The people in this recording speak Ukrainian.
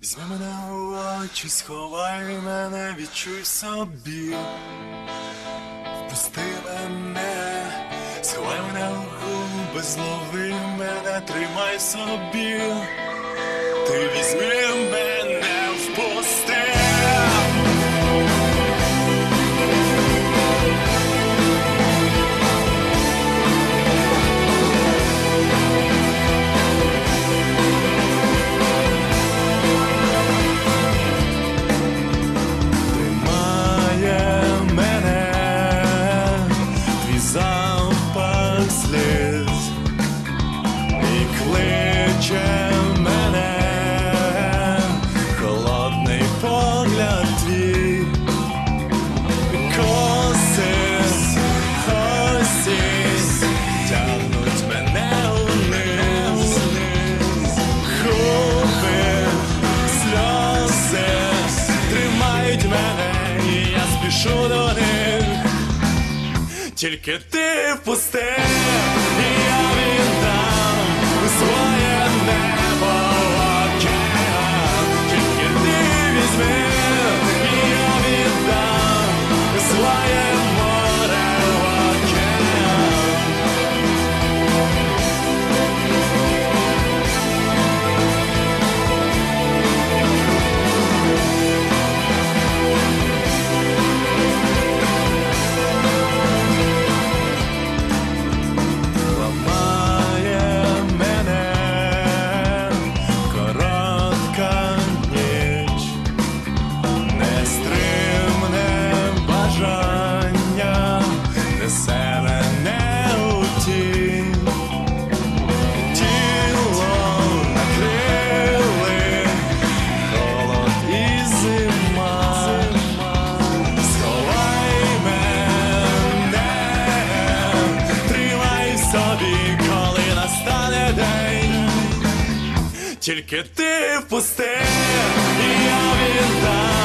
Візьми мене у очі, сховай мене, відчуй собі. Впусти мене, сховай мене у губи, злови мене, тримай собі. Ти візьми мене, впусти. Запах сліз і кличе мене, холодний погляд твій, коси ось тягнуть мене вниз, губи, сльози тримають мене, і я спішу до них. Тільки ти впусти, і я віддам своє небо океан. Тільки ти візьми, і я віддам своє море океан. Тільки ти впусти, і я віддам